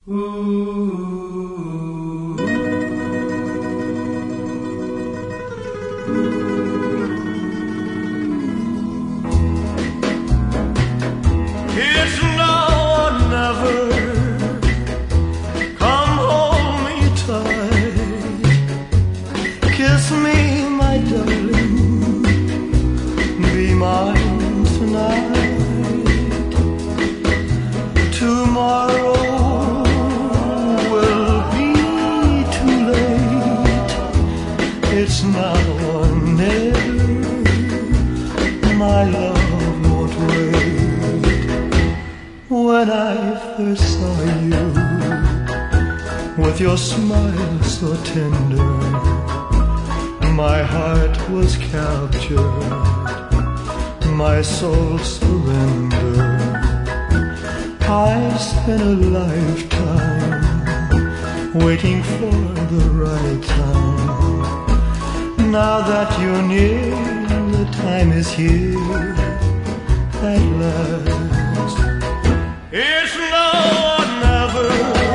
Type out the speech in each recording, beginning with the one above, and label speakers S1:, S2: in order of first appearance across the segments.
S1: It's now or never. Come hold me tight. Kiss me, my darling. Be mine tonight. Tomorrow will be too late. It's now or never. My love won't wait. When I first saw you, with your smile so tender, my heart was captured, my soul surrendered. I spent a lifetime waiting for the right time. Now that you're near, the time is here at last. It's now or never.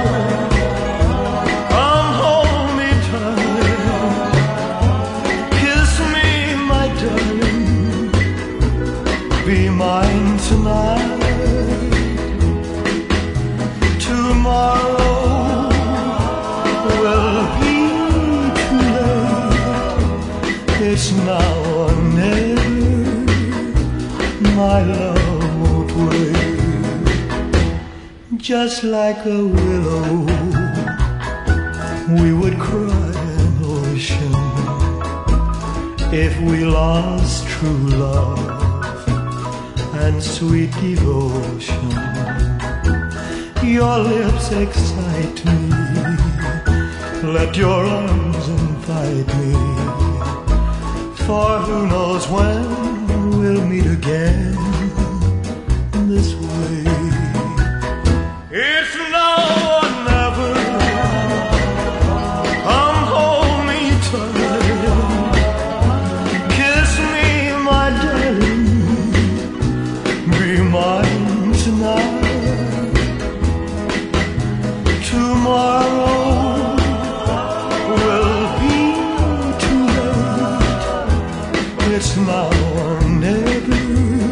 S1: Come hold me tight. Kiss me, my darling. Be mine tonight. Tomorrow will be too late. It's now or never. My love won't wait. Just like a willow, we would cry an ocean if we lost true love and sweet devotion. Your lips excite me, let your arms invite me, for who knows when we'll meet again this way. It's now or never. Come hold me tight. Kiss me, my darling. Be mine tonight. Tomorrow will be too late. It's now or never.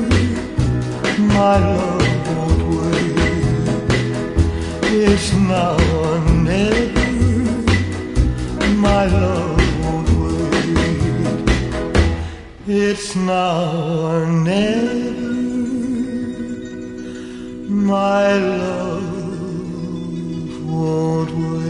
S1: My love won't wait. It's now or never. My love won't wait. It's now or never. My love won't wait.